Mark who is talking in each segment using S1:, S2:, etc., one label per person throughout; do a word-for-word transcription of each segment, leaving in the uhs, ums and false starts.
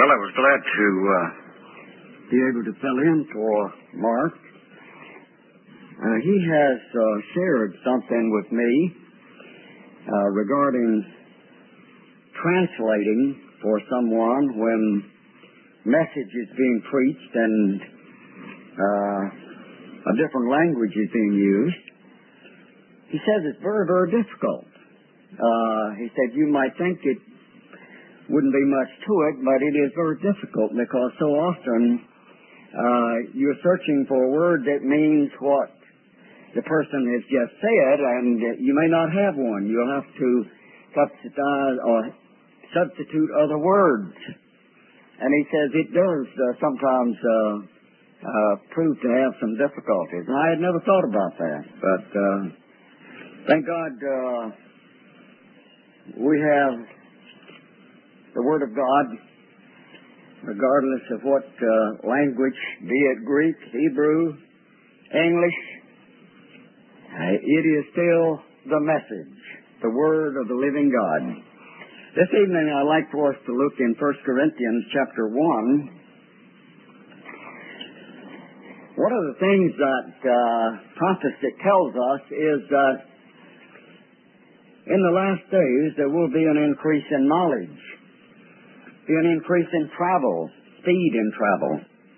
S1: Well, I was glad to uh, be able to fill in for Mark. Uh, he has uh, shared something with me uh, regarding translating for someone when message is being preached and uh, a different language is being used. He says it's very, very difficult. Uh, he said you might think it wouldn't be much to it, but it is very difficult because so often uh, you're searching for a word that means what the person has just said, and you may not have one. You'll have to substitute or substitute other words. And he says it does uh, sometimes uh, uh, prove to have some difficulties. And I had never thought about that, but uh, thank God uh, we have the Word of God, regardless of what uh, language, be it Greek, Hebrew, English. Uh, it is still the message, the Word of the living God. This evening I'd like for us to look in First Corinthians chapter one. One of the things that uh, prophecy tells us is that in the last days there will be an increase in knowledge, be an increase in travel, speed in travel.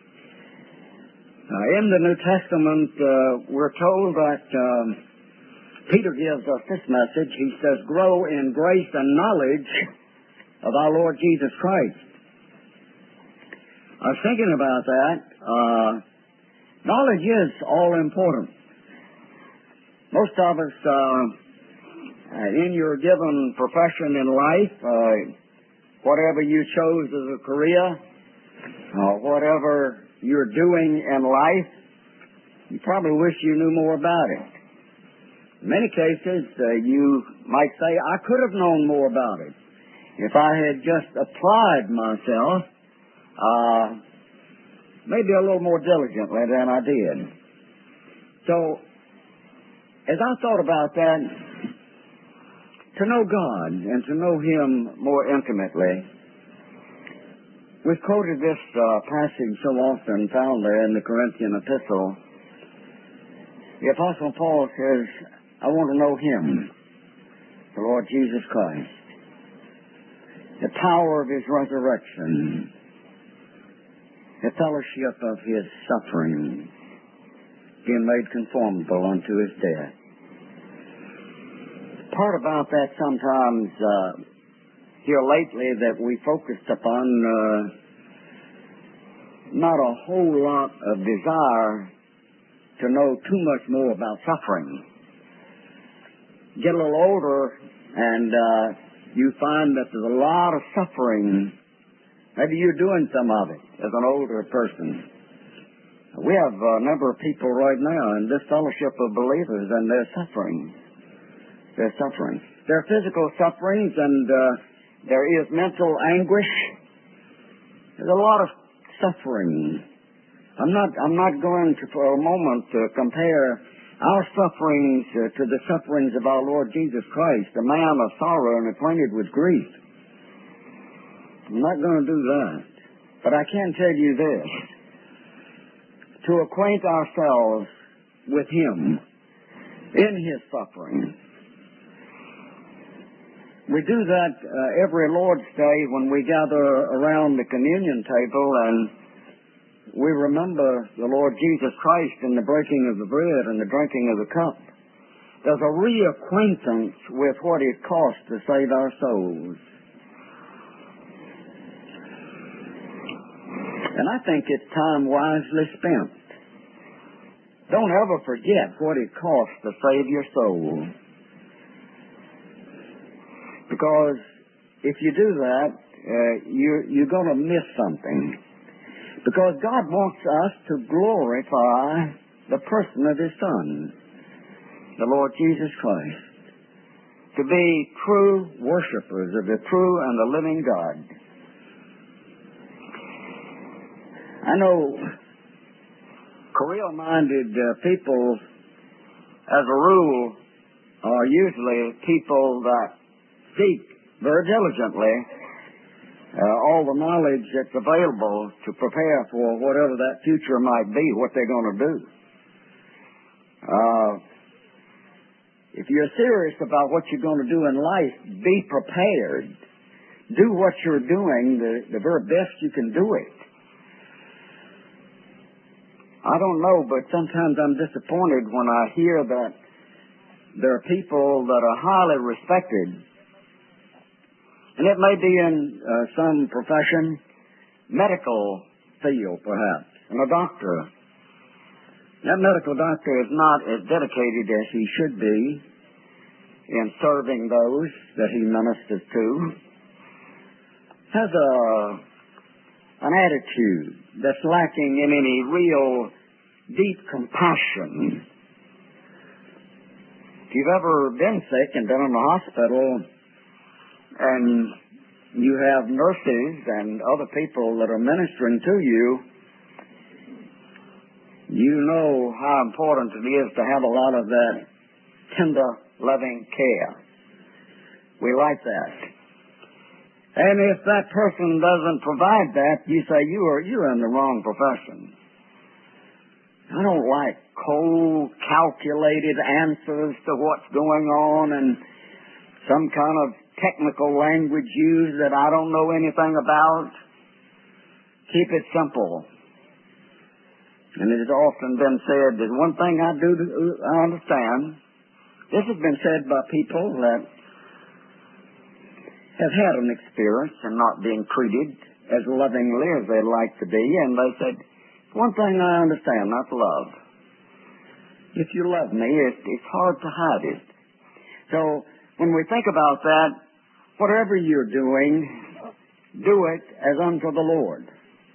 S1: Uh, in the New Testament, uh, we're told that um, Peter gives us this message. He says, grow in grace and knowledge of our Lord Jesus Christ. I was thinking about that. Uh, knowledge is all important. Most of us, uh, in your given profession in life, uh, whatever you chose as a career, or whatever you're doing in life, you probably wish you knew more about it. In many cases, uh, you might say, I could have known more about it if I had just applied myself uh, maybe a little more diligently than I did. So, as I thought about that, to know God and to know Him more intimately, we've quoted this uh, passage so often found there in the Corinthian epistle. The Apostle Paul says, I want to know Him, the Lord Jesus Christ, the power of His resurrection, the fellowship of His suffering, being made conformable unto His death. Part about that sometimes uh, here lately that we focused upon uh, not a whole lot of desire to know too much more about suffering. Get a little older and uh, you find that there's a lot of suffering. Maybe you're doing some of it as an older person. We have a number of people right now in this fellowship of believers, and they're suffering. They're suffering. There are physical sufferings, and uh, there is mental anguish. There's a lot of suffering. I'm not. I'm not going to, for a moment, to compare our sufferings uh, to the sufferings of our Lord Jesus Christ, a man of sorrow and acquainted with grief. I'm not going to do that. But I can tell you this: to acquaint ourselves with Him in His suffering. We do that uh, every Lord's Day when we gather around the communion table and we remember the Lord Jesus Christ in the breaking of the bread and the drinking of the cup. There's a reacquaintance with what it cost to save our souls. And I think it's time wisely spent. Don't ever forget what it costs to save your soul. Because if you do that, uh, you're, you're going to miss something. Because God wants us to glorify the person of His Son, the Lord Jesus Christ, to be true worshipers of the true and the living God. I know career-minded uh, people, as a rule, are usually people that seek very diligently uh, all the knowledge that's available to prepare for whatever that future might be, what they're going to do. Uh, if you're serious about what you're going to do in life, be prepared. Do what you're doing the, the very best you can do it. I don't know, but sometimes I'm disappointed when I hear that there are people that are highly respected, and it may be in uh, some profession, medical field perhaps, and a doctor. That medical doctor is not as dedicated as he should be in serving those that he ministers to. Has a an attitude that's lacking in any real deep compassion. If you've ever been sick and been in the hospital and you have nurses and other people that are ministering to you, you know how important it is to have a lot of that tender, loving care. We like that. And if that person doesn't provide that, you say, you are, you're in the wrong profession. I don't like cold, calculated answers to what's going on and some kind of technical language used that I don't know anything about. Keep it simple. And it has often been said that one thing I do I understand, this has been said by people that have had an experience in not being treated as lovingly as they'd like to be, and they said, one thing I understand, that's love. If you love me, it, it's hard to hide it. So when we think about that, whatever you're doing, do it as unto the Lord.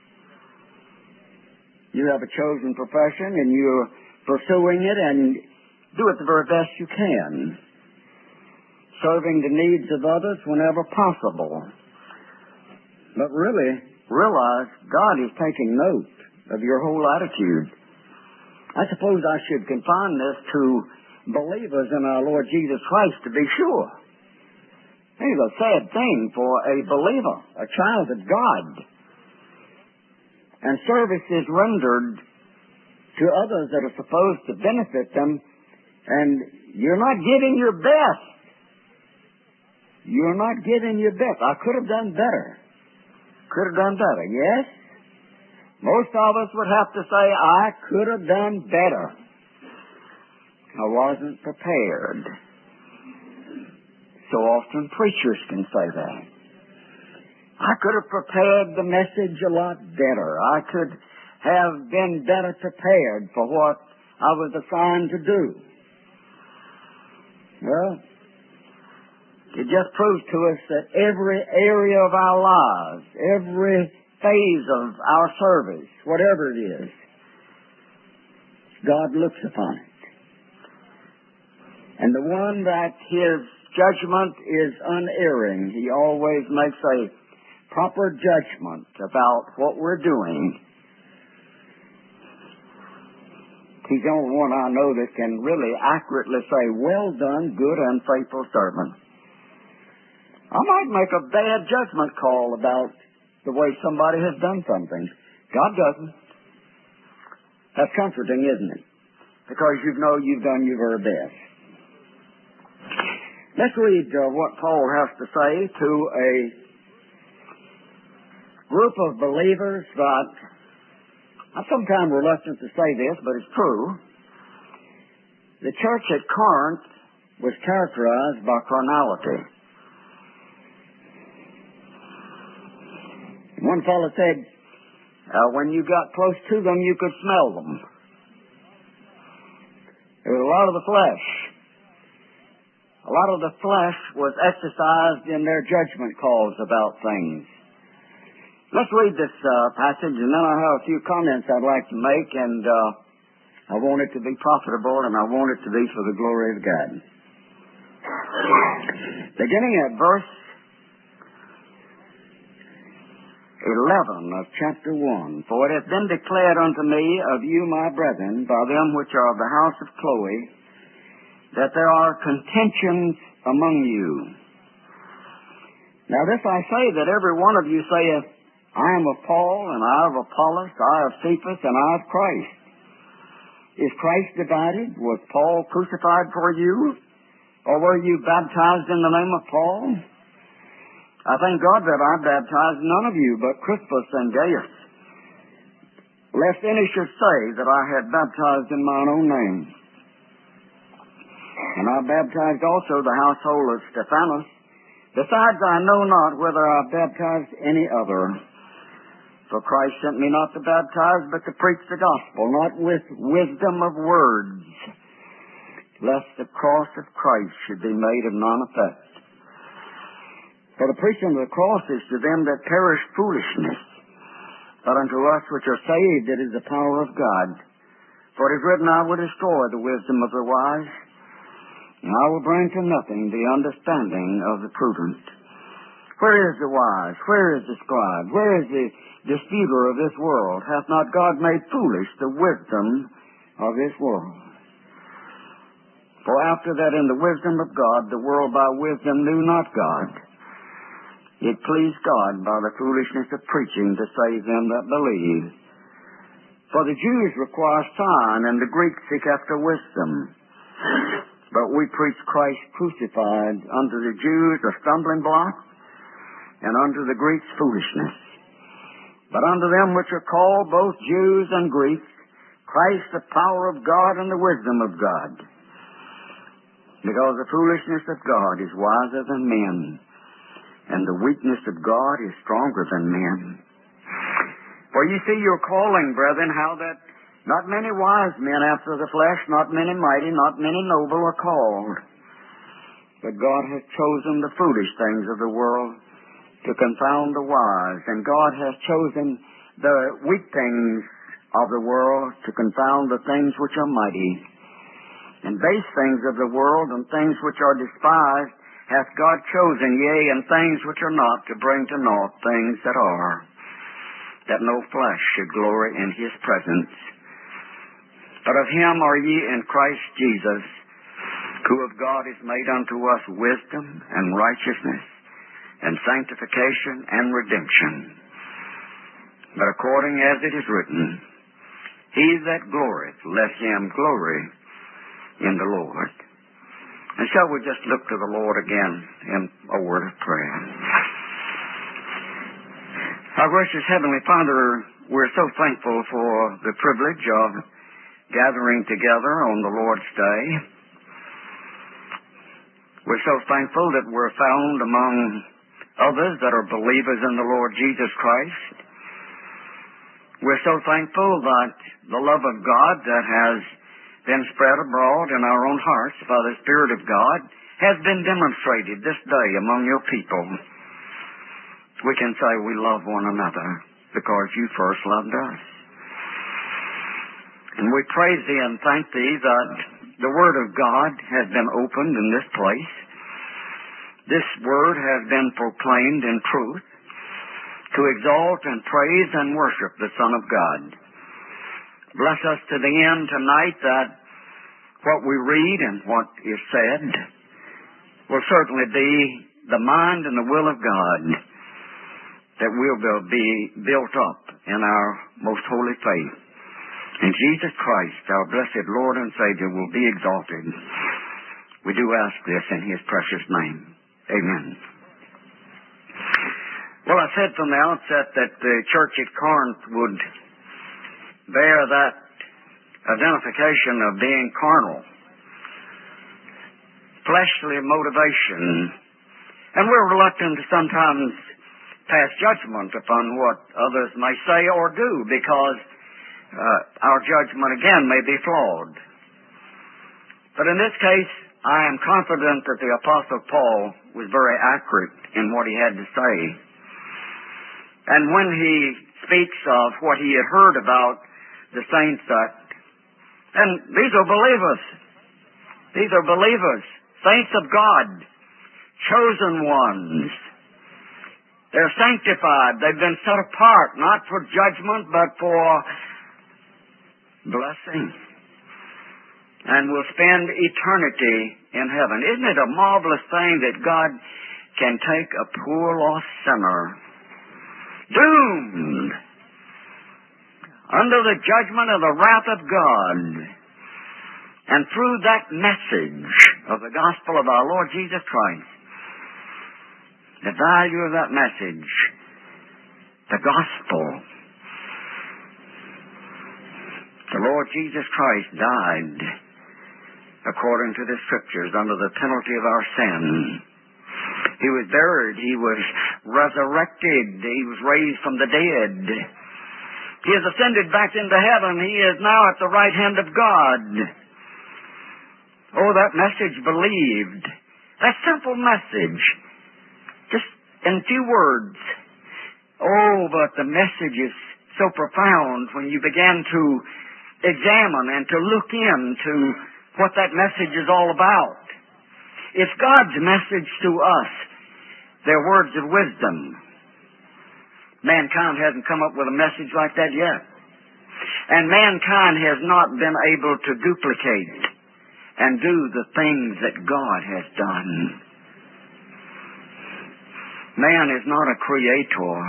S1: You have a chosen profession and you're pursuing it, and do it the very best you can, serving the needs of others whenever possible. But really, realize God is taking note of your whole attitude. I suppose I should confine this to believers in our Lord Jesus Christ to be sure. It's a sad thing for a believer, a child of God, and service is rendered to others that are supposed to benefit them, and you're not giving your best. You're not giving your best. I could have done better. Could have done better, yes? Most of us would have to say, I could have done better. I wasn't prepared. So often preachers can say that. I could have prepared the message a lot better. I could have been better prepared for what I was assigned to do. Well, it just proves to us that every area of our lives, every phase of our service, whatever it is, God looks upon it. And the one that his judgment is unerring, he always makes a proper judgment about what we're doing. He's the only one I know that can really accurately say, well done, good and faithful servant. I might make a bad judgment call about the way somebody has done something. God doesn't. That's comforting, isn't it? Because you know you've done your very best. Let's read uh, what Paul has to say to a group of believers that, I'm sometimes reluctant to say this, but it's true. The church at Corinth was characterized by carnality. One fellow said, uh, when you got close to them, you could smell them. There was a lot of the flesh. A lot of the flesh was exercised in their judgment calls about things. Let's read this uh, passage, and then I have a few comments I'd like to make, and uh, I want it to be profitable, and I want it to be for the glory of God. Beginning at verse eleven of chapter one. For it hath been declared unto me of you, my brethren, by them which are of the house of Chloe, that there are contentions among you. Now this I say, that every one of you saith, I am of Paul, and I of Apollos, I of Cephas, and I of Christ. Is Christ divided? Was Paul crucified for you? Or were you baptized in the name of Paul? I thank God that I baptized none of you but Crispus and Gaius, lest any should say that I had baptized in mine own name. And I baptized also the household of Stephanas. Besides, I know not whether I baptized any other. For Christ sent me not to baptize, but to preach the gospel, not with wisdom of words, lest the cross of Christ should be made of none effect. For the preaching of the cross is to them that perish foolishness, but unto us which are saved it is the power of God. For it is written, I will destroy the wisdom of the wise, and I will bring to nothing the understanding of the prudent. Where is the wise? Where is the scribe? Where is the disputer of this world? Hath not God made foolish the wisdom of this world? For after that in the wisdom of God, the world by wisdom knew not God. It pleased God by the foolishness of preaching to save them that believe. For the Jews require sign, and the Greeks seek after wisdom. But we preach Christ crucified, unto the Jews a stumbling block, and unto the Greeks foolishness. But unto them which are called, both Jews and Greeks, Christ the power of God and the wisdom of God. Because the foolishness of God is wiser than men, and the weakness of God is stronger than men. For you see your calling, brethren, how that not many wise men after the flesh, not many mighty, not many noble are called. But God has chosen the foolish things of the world to confound the wise, and God has chosen the weak things of the world to confound the things which are mighty. And base things of the world and things which are despised hath God chosen, yea, and things which are not, to bring to naught things that are, that no flesh should glory in his presence. But of him are ye in Christ Jesus, who of God is made unto us wisdom and righteousness and sanctification and redemption. But according as it is written, he that glorieth, let him glory in the Lord. And shall we just look to the Lord again in a word of prayer? Our gracious Heavenly Father, we're so thankful for the privilege of gathering together on the Lord's Day. We're so thankful that we're found among others that are believers in the Lord Jesus Christ. We're so thankful that the love of God that has been spread abroad in our own hearts by the Spirit of God has been demonstrated this day among your people. We can say we love one another because you first loved us. And we praise thee and thank thee that the Word of God has been opened in this place. This Word has been proclaimed in truth to exalt and praise and worship the Son of God. Bless us to the end tonight that what we read and what is said will certainly be the mind and the will of God, that we'll be built up in our most holy faith. And Jesus Christ, our blessed Lord and Savior, will be exalted. We do ask this in his precious name. Amen. Well, I said from the outset that the church at Corinth would bear that identification of being carnal, fleshly motivation, and we're reluctant to sometimes pass judgment upon what others may say or do, because uh, our judgment again may be flawed. But in this case, I am confident that the Apostle Paul was very accurate in what he had to say. And when he speaks of what he had heard about the saints that, and these are believers. These are believers, saints of God, chosen ones. They're sanctified. They've been set apart, not for judgment, but for blessing. And will spend eternity in heaven. Isn't it a marvelous thing that God can take a poor lost sinner, doomed under the judgment of the wrath of God, and through that message of the gospel of our Lord Jesus Christ, the value of that message, the gospel, the Lord Jesus Christ died according to the Scriptures under the penalty of our sin. He was buried. He was resurrected. He was raised from the dead. He has ascended back into heaven. He is now at the right hand of God. Oh, that message believed. That simple message. Just in few words. Oh, but the message is so profound when you began to examine and to look into what that message is all about. It's God's message to us. They're words of wisdom. Mankind hasn't come up with a message like that yet. And mankind has not been able to duplicate and do the things that God has done. Man is not a creator.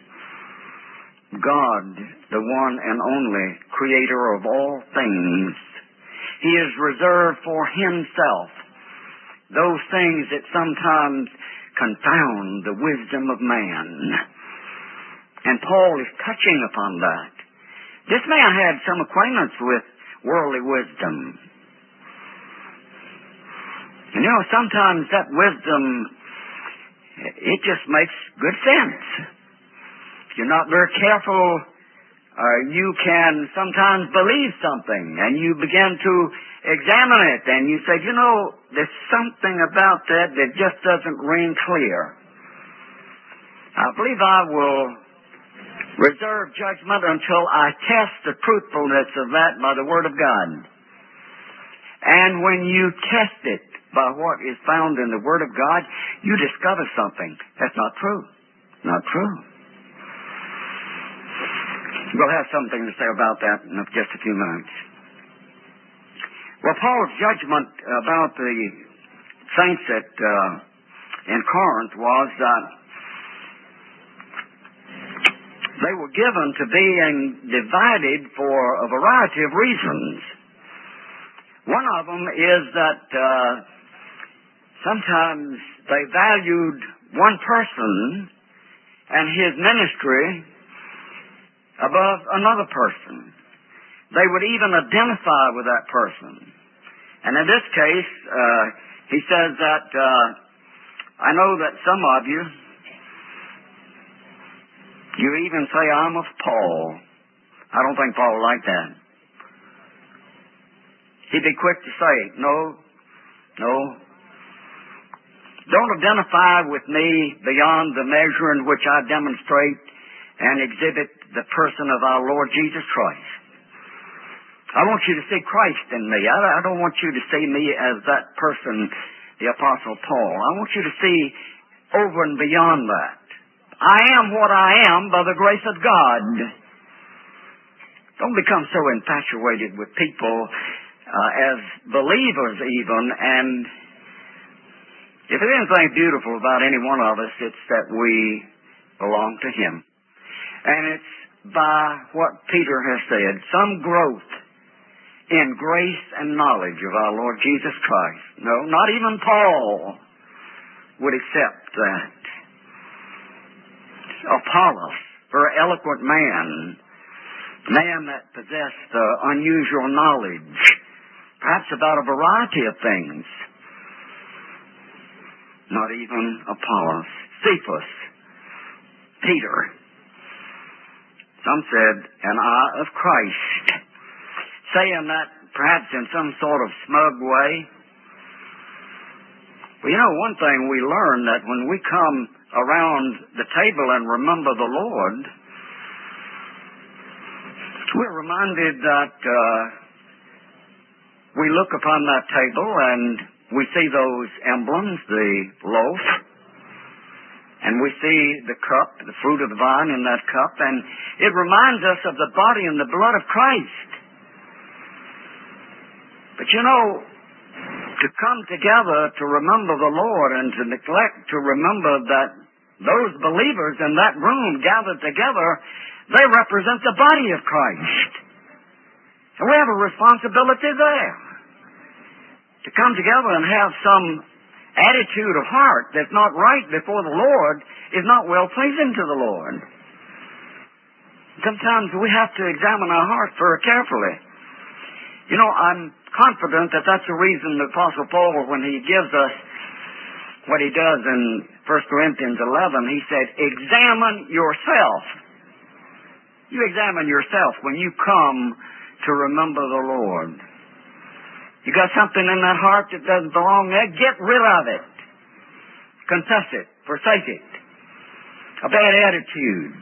S1: God, the one and only creator of all things, He is reserved for Himself those things that sometimes confound the wisdom of man. And Paul is touching upon that. This man had some acquaintance with worldly wisdom. And you know, sometimes that wisdom, it just makes good sense. If you're not very careful, uh, you can sometimes believe something, and you begin to examine it, and you say, you know, there's something about that that just doesn't ring clear. I believe I will reserve judgment until I test the truthfulness of that by the Word of God. And when you test it by what is found in the Word of God, you discover something that's not true. Not true. We'll have something to say about that in just a few minutes. Well, Paul's judgment about the saints at uh, in Corinth was that they were given to being divided for a variety of reasons. One of them is that uh, sometimes they valued one person and his ministry above another person. They would even identify with that person. And in this case, uh, he says that, uh, I know that some of you, you even say, I'm of Paul. I don't think Paul would like that. He'd be quick to say, no, no. Don't identify with me beyond the measure in which I demonstrate and exhibit the person of our Lord Jesus Christ. I want you to see Christ in me. I don't want you to see me as that person, the Apostle Paul. I want you to see over and beyond that. I am what I am by the grace of God. Don't become so infatuated with people uh, as believers even. And if there's anything beautiful about any one of us, it's that we belong to Him. And it's by what Peter has said, some growth in grace and knowledge of our Lord Jesus Christ. No, not even Paul would accept that. Apollos, very eloquent man, man that possessed uh, unusual knowledge, perhaps about a variety of things. Not even Apollos. Cephas, Peter. Some said, an eye of Christ, saying that perhaps in some sort of smug way. Well, you know, one thing we learn that when we come around the table and remember the Lord, we're reminded that uh, we look upon that table and we see those emblems, the loaf, and we see the cup, the fruit of the vine in that cup, and it reminds us of the body and the blood of Christ. But you know, to to come together to remember the Lord and to neglect to remember that those believers in that room gathered together, they represent the body of Christ. And we have a responsibility there to come together and have some attitude of heart that's not right before the Lord is not well pleasing to the Lord. Sometimes we have to examine our heart very carefully. You know, I'm confident that that's the reason the Apostle Paul, when he gives us what he does in First Corinthians eleven, he said, examine yourself. You examine yourself when you come to remember the Lord. You got something in that heart that doesn't belong there, get rid of it. Confess it. Forsake it. A bad attitude.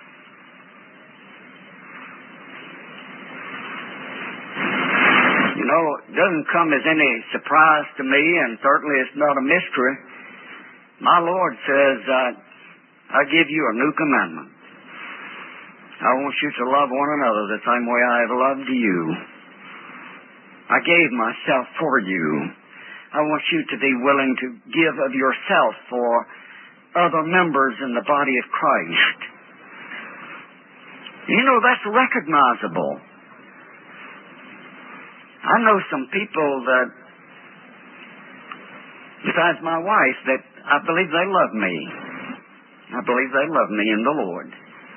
S1: You know, it doesn't come as any surprise to me, and certainly it's not a mystery. My Lord says, uh, I give you a new commandment. I want you to love one another the same way I have loved you. I gave myself for you. I want you to be willing to give of yourself for other members in the body of Christ. You know, that's recognizable. I know some people that, besides my wife, that I believe they love me. I believe they love me in the Lord.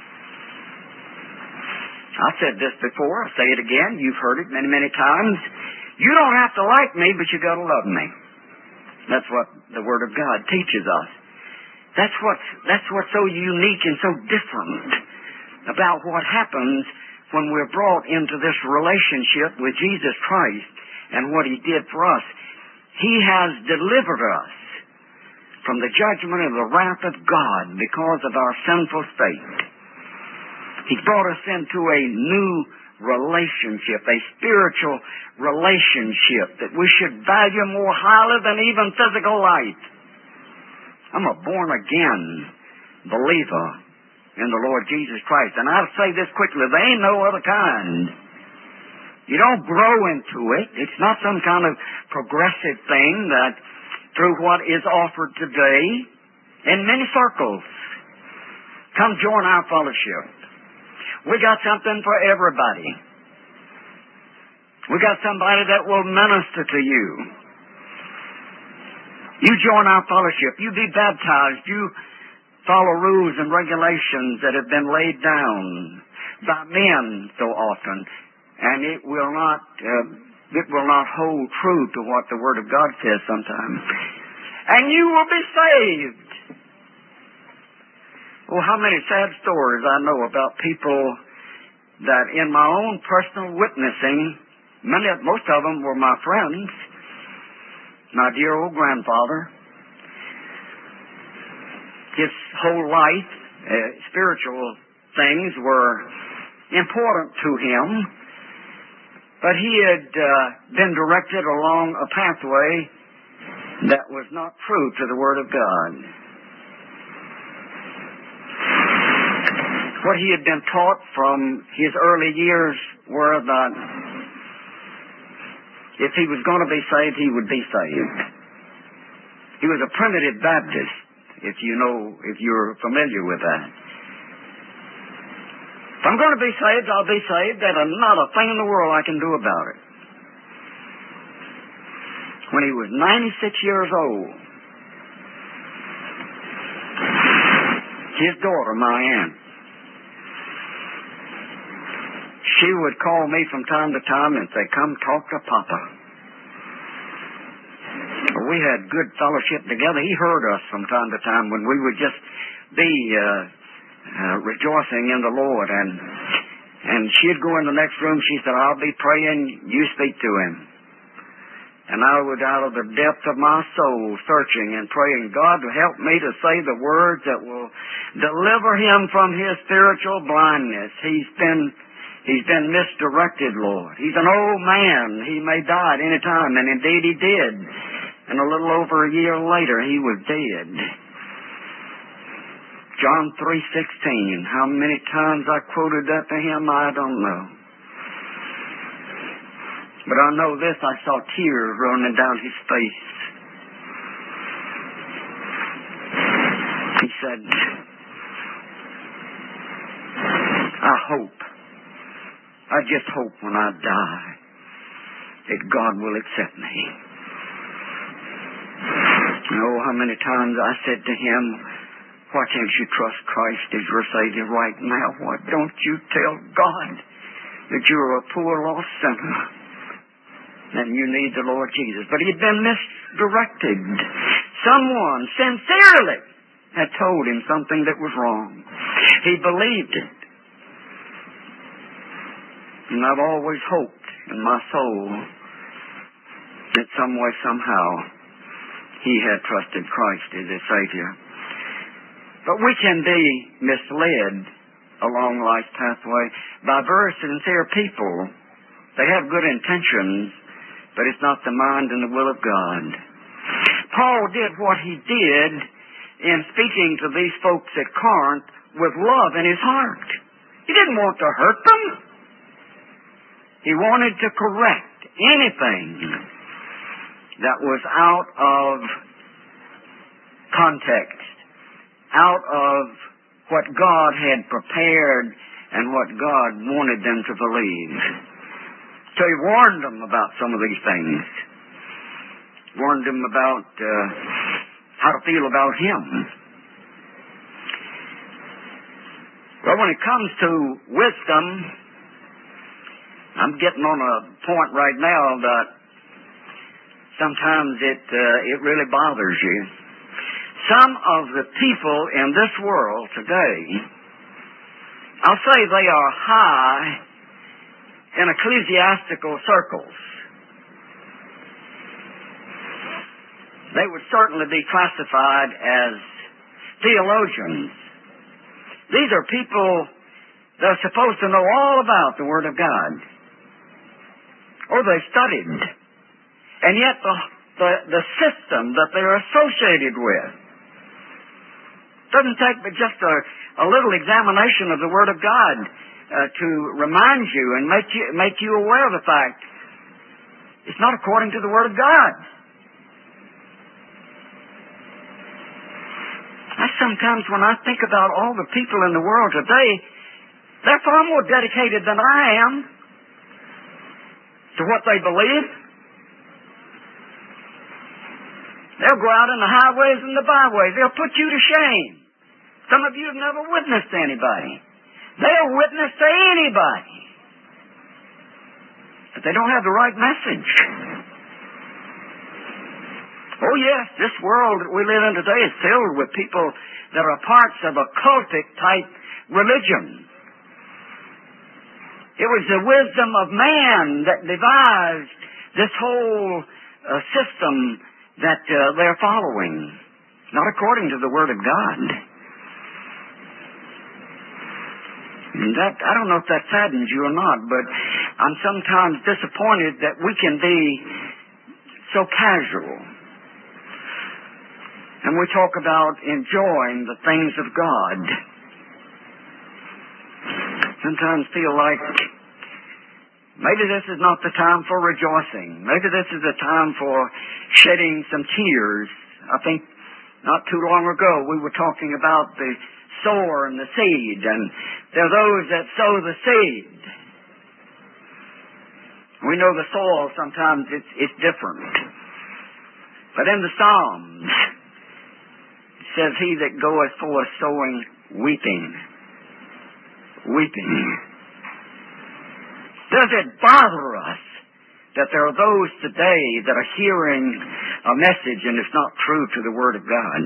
S1: I said this before, I'll say it again. You've heard it many, many times. You don't have to like me, but you got to love me. That's what the Word of God teaches us. That's what's, that's what's so unique and so different about what happens when we're brought into this relationship with Jesus Christ and what He did for us. He has delivered us from the judgment and the wrath of God because of our sinful state. He brought us into a new relationship, a spiritual relationship that we should value more highly than even physical life. I'm a born-again believer in the Lord Jesus Christ. And I'll say this quickly, there ain't no other kind. You don't grow into it. It's not some kind of progressive thing that through what is offered today in many circles. Come join our fellowship. We got something for everybody. We got somebody that will minister to you. You join our fellowship. You be baptized. You follow rules and regulations that have been laid down by men so often, and it will not uh, it will not hold true to what the Word of God says sometimes. And you will be saved. Oh, how many sad stories I know about people that in my own personal witnessing, many of, most of them were my friends, my dear old grandfather. His whole life, uh, spiritual things were important to him, but he had uh, been directed along a pathway that was not true to the Word of God. What he had been taught from his early years were that if he was going to be saved, he would be saved. He was a primitive Baptist, if you know, if you're familiar with that. If I'm going to be saved, I'll be saved. There's not a thing in the world I can do about it. When he was ninety-six years old, his daughter, my aunt, she would call me from time to time and say, come talk to Papa. We had good fellowship together. He heard us from time to time when we would just be uh, uh, rejoicing in the Lord. And and she'd go in the next room. She said, I'll be praying. You speak to him. And I would, out of the depth of my soul, searching and praying, God, help me to say the words that will deliver him from his spiritual blindness. He's been... He's been misdirected, Lord. He's an old man. He may die at any time, and indeed he did. And a little over a year later, he was dead. John three sixteen. How many times I quoted that to him, I don't know. But I know this, I saw tears running down his face. He said, I hope, I just hope when I die that God will accept me. Oh, how many times I said to him, why can't you trust Christ as your Savior right now? Why don't you tell God that you're a poor lost sinner and you need the Lord Jesus? But he'd been misdirected. Someone sincerely had told him something that was wrong. He believed it. And I've always hoped in my soul that some way, somehow, he had trusted Christ as his Savior. But we can be misled along life's pathway by very sincere people. They have good intentions, but it's not the mind and the will of God. Paul did what he did in speaking to these folks at Corinth with love in his heart. He didn't want to hurt them. He wanted to correct anything that was out of context, out of what God had prepared and what God wanted them to believe. So he warned them about some of these things. Warned them about uh, how to feel about him. Well, when it comes to wisdom, I'm getting on a point right now that sometimes it uh, it really bothers you. Some of the people in this world today, I'll say they are high in ecclesiastical circles. They would certainly be classified as theologians. These are people that are supposed to know all about the Word of God. Or they studied. And yet the, the, the system that they're associated with doesn't take but just a, a little examination of the Word of God uh, to remind you and make you, make you aware of the fact it's not according to the Word of God. I sometimes, when I think about all the people in the world today, they're far more dedicated than I am to what they believe. They'll go out in the highways and the byways. They'll put you to shame. Some of you have never witnessed to anybody. They'll witness to anybody. But they don't have the right message. Oh yes, this world that we live in today is filled with people that are parts of a cultic type religion. It was the wisdom of man that devised this whole uh, system that uh, they're following, not according to the Word of God. And that, I don't know if that saddens you or not, but I'm sometimes disappointed that we can be so casual. And we talk about enjoying the things of God. Sometimes feel like maybe this is not the time for rejoicing. Maybe this is the time for shedding some tears. I think not too long ago we were talking about the sower and the seed, and there are those that sow the seed. We know the soil sometimes it's, it's different. But in the Psalms, it says, he that goeth forth sowing, weeping. Weeping. Does it bother us that there are those today that are hearing a message and it's not true to the Word of God?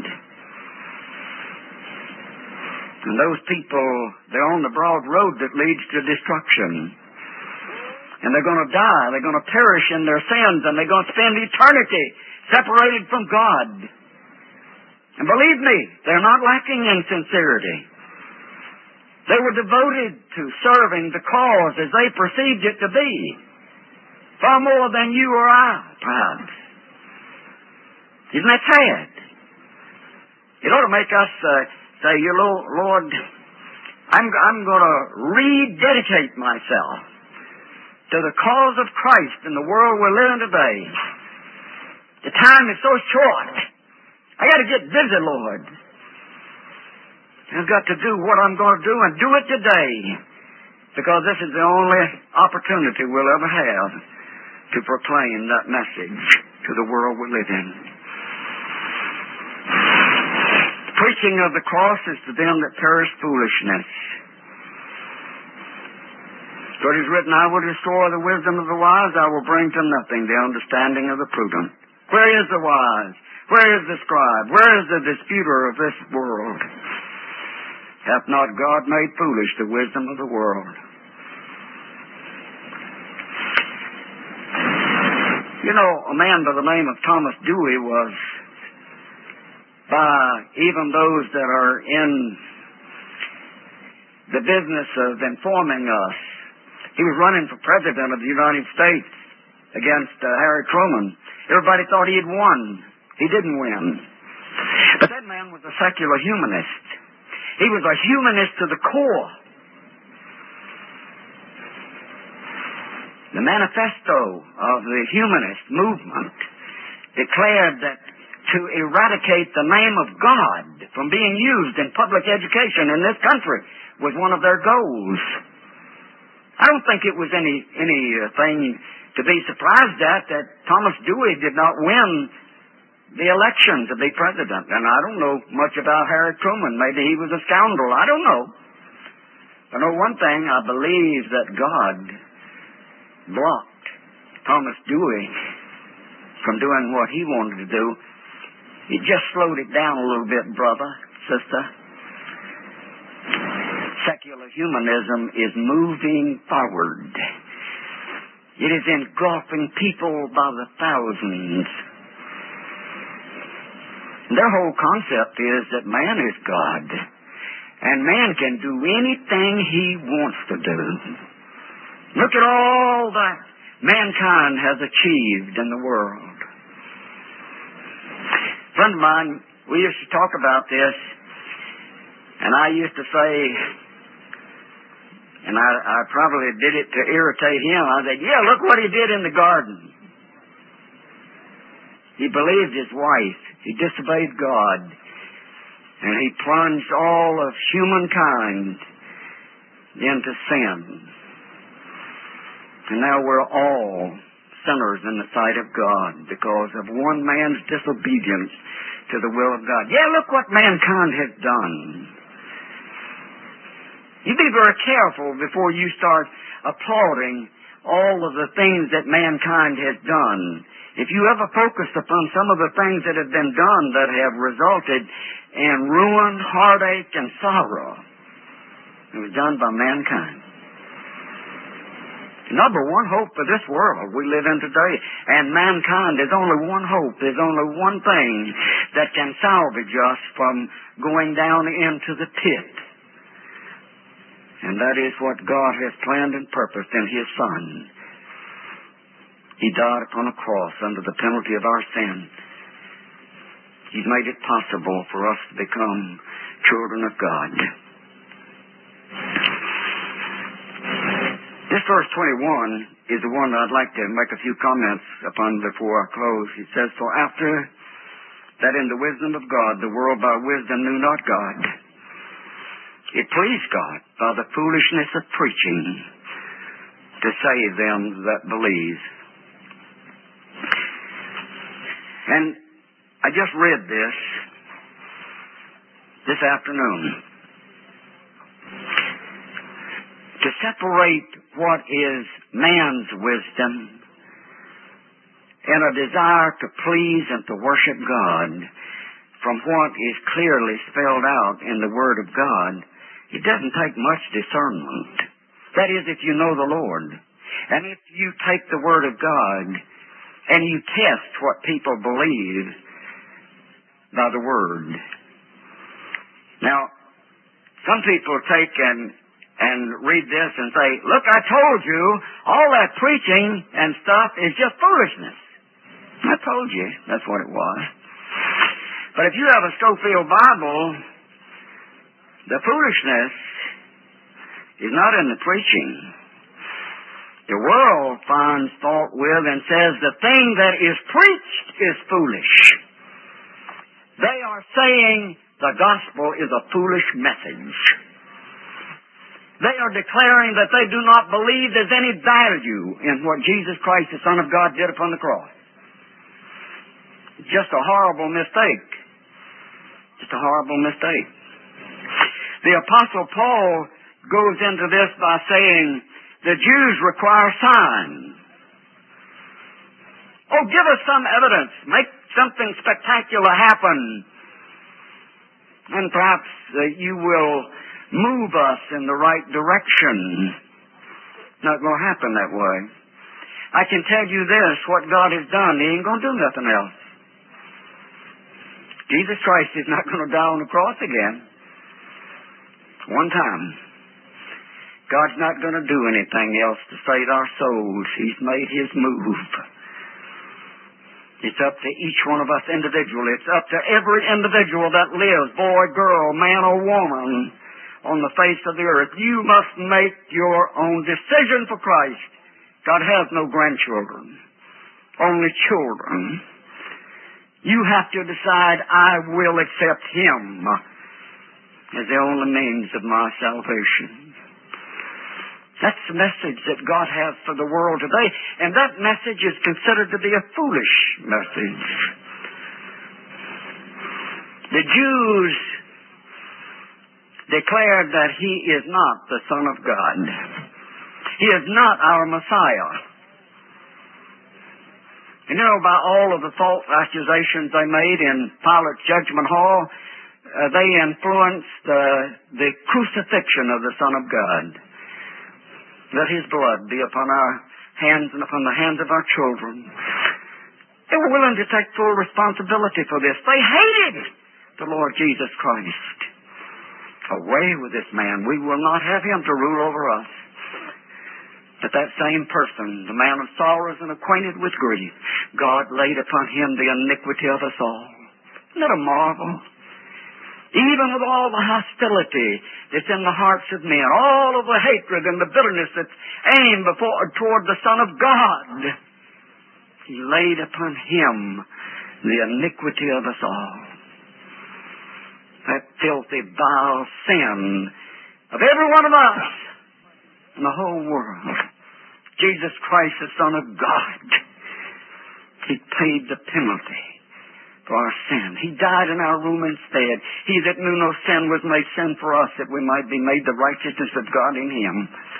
S1: And those people, they're on the broad road that leads to destruction. And they're going to die. They're going to perish in their sins, and they're going to spend eternity separated from God. And believe me, they're not lacking in sincerity. They were devoted to serving the cause as they perceived it to be, far more than you or I, perhaps. Isn't that sad? It ought to make us uh, say, "You Lord, I'm I'm going to rededicate myself to the cause of Christ in the world we're living today. The time is so short. I got to get busy, Lord. I've got to do what I'm going to do and do it today, because this is the only opportunity we'll ever have to proclaim that message to the world we live in. The preaching of the cross is to them that perish foolishness. For it is written, I will destroy the wisdom of the wise, I will bring to nothing the understanding of the prudent. Where is the wise? Where is the scribe? Where is the disputer of this world? Hath not God made foolish the wisdom of the world? You know, a man by the name of Thomas Dewey was, by even those that are in the business of informing us, he was running for president of the United States against uh, Harry Truman. Everybody thought he had won. He didn't win. But that man was a secular humanist. He was a humanist to the core. The manifesto of the humanist movement declared that to eradicate the name of God from being used in public education in this country was one of their goals. I don't think it was any anything to be surprised at that Thomas Dewey did not win the election to be president. And I don't know much about Harry Truman. Maybe he was a scoundrel. I don't know. I know one thing. I believe that God blocked Thomas Dewey from doing what he wanted to do. He just slowed it down a little bit, brother, sister. Secular humanism is moving forward. It is engulfing people by the thousands. Their whole concept is that man is God, and man can do anything he wants to do. Look at all that mankind has achieved in the world. A friend of mine, we used to talk about this, and I used to say, and I, I probably did it to irritate him, I said, yeah, look what he did in the garden. He believed his wife. He disobeyed God. And he plunged all of humankind into sin. And now we're all sinners in the sight of God because of one man's disobedience to the will of God. Yeah, look what mankind has done. You be very careful before you start applauding all of the things that mankind has done. If you ever focus upon some of the things that have been done that have resulted in ruin, heartache, and sorrow, it was done by mankind. Number one hope for this world we live in today, and mankind, there's only one hope, there's only one thing that can salvage us from going down into the pit. And that is what God has planned and purposed in His Son. He died upon a cross under the penalty of our sin. He's made it possible for us to become children of God. This verse twenty-one is the one that I'd like to make a few comments upon before I close. It says, for after that in the wisdom of God, the world by wisdom knew not God, it pleased God by the foolishness of preaching to save them that believe. And I just read this this afternoon. To separate what is man's wisdom and a desire to please and to worship God from what is clearly spelled out in the Word of God, it doesn't take much discernment. That is, if you know the Lord. And if you take the Word of God and you test what people believe by the Word. Now, some people take and and read this and say, look, I told you, all that preaching and stuff is just foolishness. I told you that's what it was. But if you have a Scofield Bible, the foolishness is not in the preaching. the world finds fault with and says the thing that is preached is foolish. They are saying the gospel is a foolish message. They are declaring that they do not believe there's any value in what Jesus Christ, the Son of God, did upon the cross. Just a horrible mistake. Just a horrible mistake. The Apostle Paul goes into this by saying the Jews require signs. Oh, give us some evidence. Make something spectacular happen. And perhaps uh, you will move us in the right direction. Not going to happen that way. I can tell you this, what God has done, He ain't going to do nothing else. Jesus Christ is not going to die on the cross again. One time. God's not going to do anything else to save our souls. He's made His move. It's up to each one of us individually. It's up to every individual that lives, boy, girl, man, or woman, on the face of the earth. You must make your own decision for Christ. God has no grandchildren, only children. You have to decide, I will accept Him as the only means of my salvation. That's the message that God has for the world today. And that message is considered to be a foolish message. The Jews declared that He is not the Son of God. He is not our Messiah. And you know, by all of the false accusations they made in Pilate's judgment hall, uh, they influenced uh, the crucifixion of the Son of God. Let His blood be upon our hands and upon the hands of our children. They were willing to take full responsibility for this. They hated the Lord Jesus Christ. Away with this man. We will not have Him to rule over us. But that same person, the man of sorrows and acquainted with grief, God laid upon Him the iniquity of us all. Isn't that a marvel? Even with all the hostility that's in the hearts of men, all of the hatred and the bitterness that's aimed before, toward the Son of God, He laid upon Him the iniquity of us all. That filthy, vile sin of every one of us in the whole world. Jesus Christ, the Son of God, He paid the penalty for our sin. He died in our room instead. He that knew no sin was made sin for us, that we might be made the righteousness of God in Him.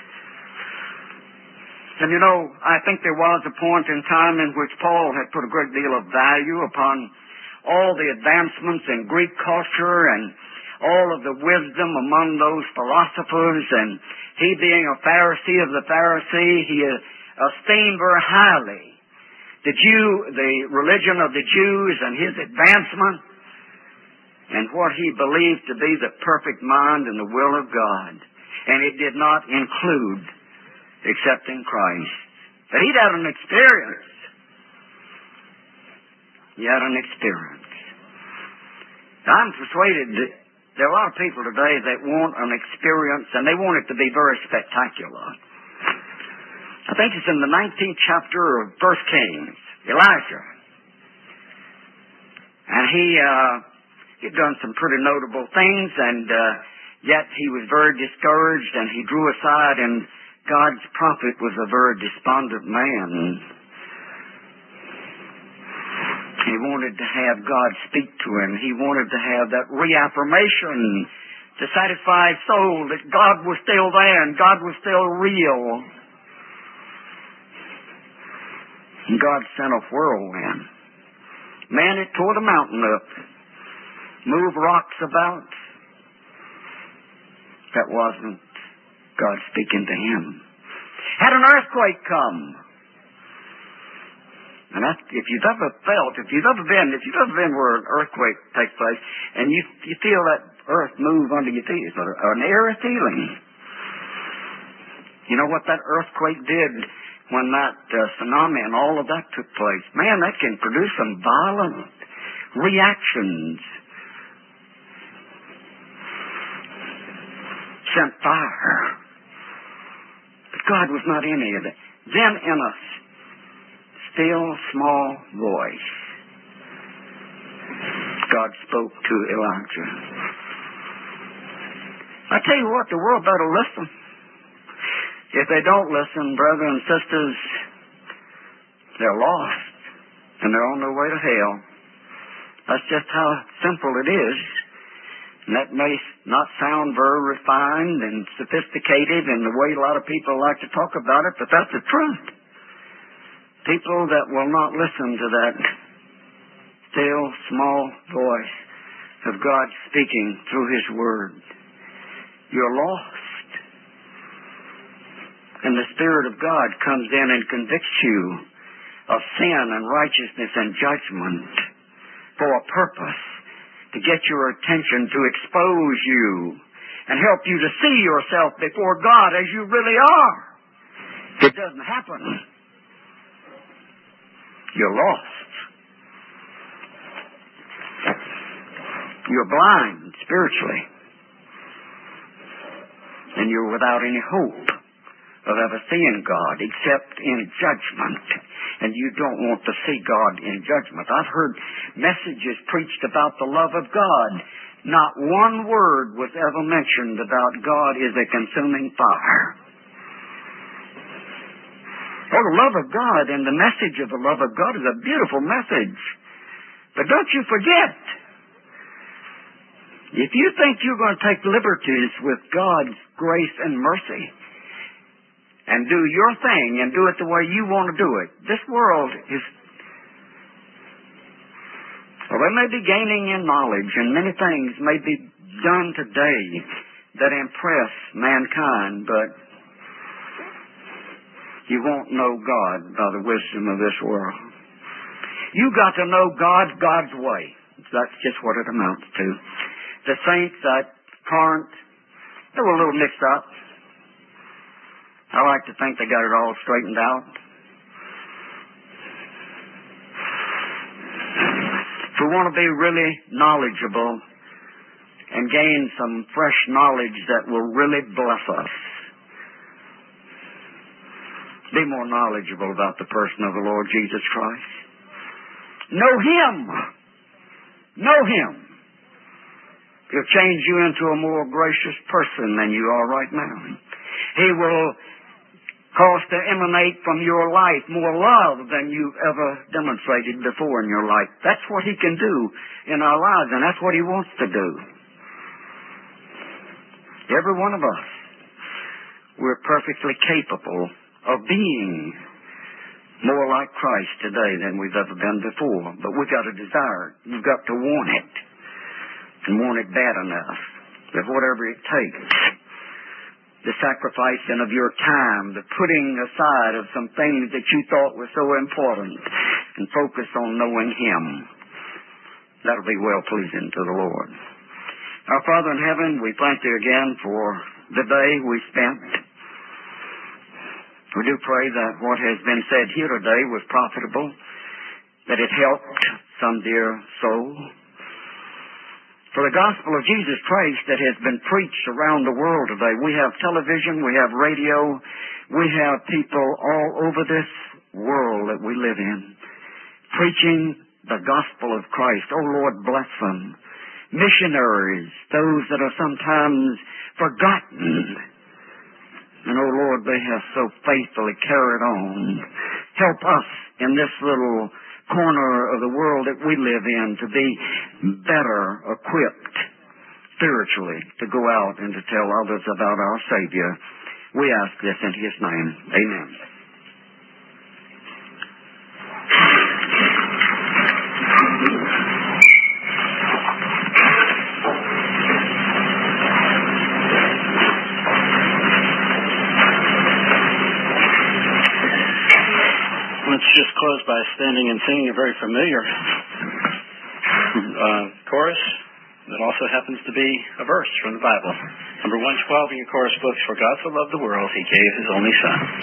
S1: And you know, I think there was a point in time in which Paul had put a great deal of value upon all the advancements in Greek culture and all of the wisdom among those philosophers, and he being a Pharisee of the Pharisee, he esteemed very highly the Jew, the religion of the Jews and his advancement, and what he believed to be the perfect mind and the will of God. And it did not include accepting Christ. But he'd had an experience. He had an experience. I'm persuaded that there are a lot of people today that want an experience, and they want it to be very spectacular. I think it's in the nineteenth chapter of First Kings, Elijah. And he, uh, he'd done some pretty notable things, and uh, yet he was very discouraged, and he drew aside, and God's prophet was a very despondent man. He wanted to have God speak to him. He wanted to have that reaffirmation to satisfy his soul that God was still there and God was still real. And God sent a whirlwind. Man, it tore the mountain up, moved rocks about. That wasn't God speaking to him. Had an earthquake come. And that's, if you've ever felt, if you've ever been, if you've ever been where an earthquake takes place, and you you feel that earth move under your feet, it's an eerie feeling. You know what that earthquake did when that uh, tsunami and all of that took place? Man, that can produce some violent reactions. Sent fire. But God was not any of that. Then in a still small voice, God spoke to Elijah. I tell you what, the world better listen. If they don't listen, brothers and sisters, they're lost, and they're on their way to hell. That's just how simple it is. And that may not sound very refined and sophisticated in the way a lot of people like to talk about it, but that's the truth. People that will not listen to that still, small voice of God speaking through His Word, you're lost. And the Spirit of God comes in and convicts you of sin and righteousness and judgment for a purpose, to get your attention, to expose you and help you to see yourself before God as you really are. If it doesn't happen, you're lost. You're blind spiritually. And you're without any hope of ever seeing God except in judgment. And you don't want to see God in judgment. I've heard messages preached about the love of God. Not one word was ever mentioned about God is a consuming fire. Oh, the love of God and the message of the love of God is a beautiful message. But don't you forget, if you think you're going to take liberties with God's grace and mercy and do your thing and do it the way you want to do it, this world is, well, they may be gaining in knowledge, and many things may be done today that impress mankind, but you won't know God by the wisdom of this world. You got to know God God's way. That's just what it amounts to. The saints at Corinth, they were a little mixed up. I like to think they got it all straightened out. If we want to be really knowledgeable and gain some fresh knowledge that will really bless us, be more knowledgeable about the person of the Lord Jesus Christ. Know Him. Know Him. He'll change you into a more gracious person than you are right now. He will cause to emanate from your life more love than you've ever demonstrated before in your life. That's what He can do in our lives, and that's what He wants to do. Every one of us, we're perfectly capable of being more like Christ today than we've ever been before. But we've got to desire it. You've got to want it, and want it bad enough that whatever it takes, the sacrificing of your time, the putting aside of some things that you thought were so important, and focus on knowing Him. That'll be well-pleasing to the Lord. Our Father in heaven, we thank You again for the day we spent. We do pray that what has been said here today was profitable, that it helped some dear soul. For the gospel of Jesus Christ that has been preached around the world today, we have television, we have radio, we have people all over this world that we live in preaching the gospel of Christ. Oh, Lord, bless them. Missionaries, those that are sometimes forgotten. And, oh, Lord, they have so faithfully carried on. Help us in this little corner of the world that we live in to be better equipped spiritually to go out and to tell others about our Savior. We ask this in His name. Amen.
S2: Just close by standing and singing a very familiar uh, chorus that also happens to be a verse from the Bible. Number one twelve in your chorus books, For God so loved the world, He gave His only Son.